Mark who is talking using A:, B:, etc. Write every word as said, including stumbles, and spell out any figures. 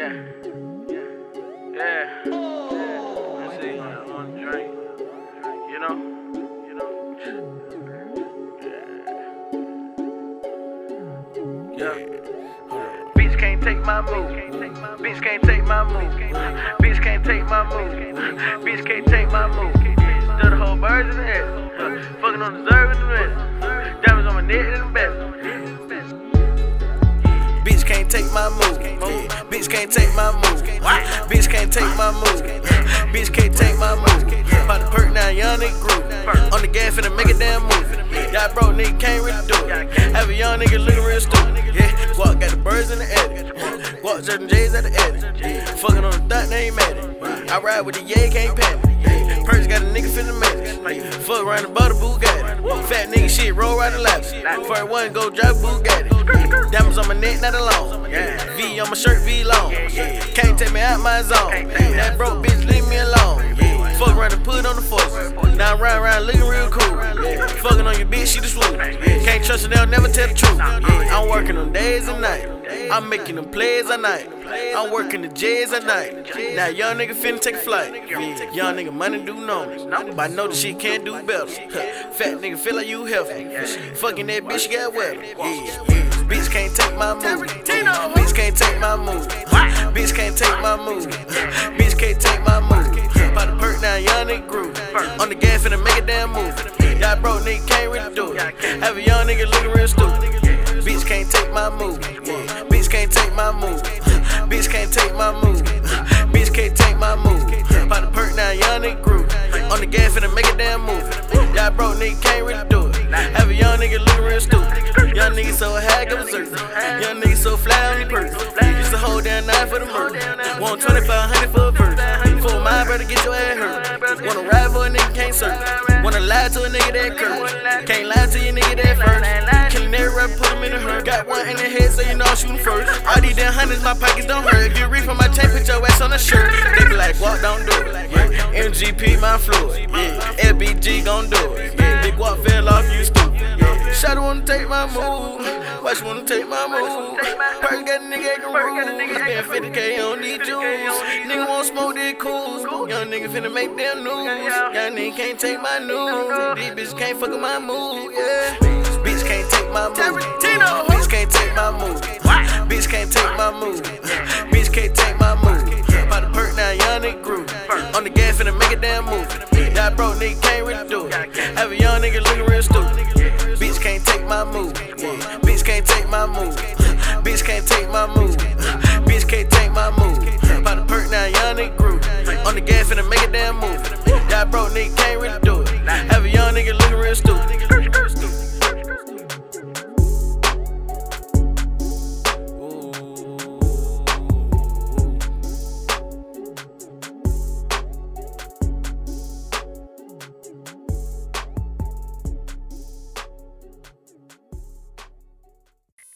A: Yeah. Yeah. Let's see. On drink. You know? You know? Yeah. Yeah. Bitch can't take my move. Bitch can't take my move. Bitch can't take my move. Bitch can't take my move. Still the whole birds in the head. Fucking on the deserve in the rest. Diamonds on my neck and the best. Bitch can't take my move. Bitch can't take my move. Bitch can't take my move. Bitch can't take my move. About to perk now, young nigga groove. On the gas finna make a damn move. Y'all broke nigga can't really do it. Have a young nigga looking real stupid. Yeah, Guap got the birds in the attic. Guap certain J's at the attic. Fucking on the dot, they ain't mad at. I ride with the yay, can't panic. Perks got a nigga finna make it. Fuck around the butter Bugatti. Fat nigga shit, roll right the ladder. First one go drive Bugatti. Diamonds on my neck, not alone. V on my shirt, V long. Can't take me out my zone. That broke bitch, leave me alone. Fuck around and put on the force. Now I'm riding around looking real cool. Fucking on your bitch, she the swoop. Can't trust her, they'll never tell the truth. I'm working on days and nights. I'm making them plays at night. I'm working the J's at night. Now young nigga finna take a flight. Young nigga money do numbers, but I know the shit can't do better. Fat nigga feel like you healthy. Fucking that bitch got wetter. Yeah. Bitch can't take my move. Bitch can't take my move. Bitch can't take my move. Bitch can't take my move. About to perk now, young nigga groove. On the gas finna make a damn move. Y'all broke nigga can't really do it. Have a young nigga looking real stupid. Bitch can't take my move. Bitch can't take my move. Bitch can't take my move. Bitch can't take my move. About to perk now, young nigga groove. On the gas finna make a damn move. Y'all broke nigga can't really do it. Have a young nigga looking real stupid. Young nigga so high, go berserk. Young nigga so fly on the purse. Used to hold down nine for the murder. Want twenty-five hundred for a verse. For my brother, get your ass hurt. Wanna ride for a nigga, can't search. Wanna lie to a nigga that curse. Can't lie to your nigga that first. Killing every rapper, put him in the hurt. Got one in the head, so you know I'm shooting first. All these damn hundreds, my pockets don't hurt. If you reach from my chain, put your ass on the shirt. They be like, Guap, don't do it. Yeah. M G P, my fluid. Yeah. L B G gon' do it. Yeah. Big Guap fell off, you stupid. Yeah. Shawty wanna take my move. Why she wanna take my move? Perks got a nigga acting rude. Spend fifty K on these jewels. Nigga won't smoke that cool. Young nigga finna make them news. Young nigga can't take my news. These bitches can't fuck with my move. Yeah. Bitch can't take my move. Bitch can't take my move. Bitch can't take my move. Bitch can't take my move. About to perk now, young nigga groove. On the gas finna make a damn move. Y'all broke nigga can't really do it. Have a young nigga looking real stupid. Bitch can't take my move. Bitch can't take my move. Bitch can't take my move. Bitch can't take my move. About to perk now, young nigga groove. On the gas finna make a damn move. Y'all broke nigga can't really do it. Have a young nigga looking real stupid.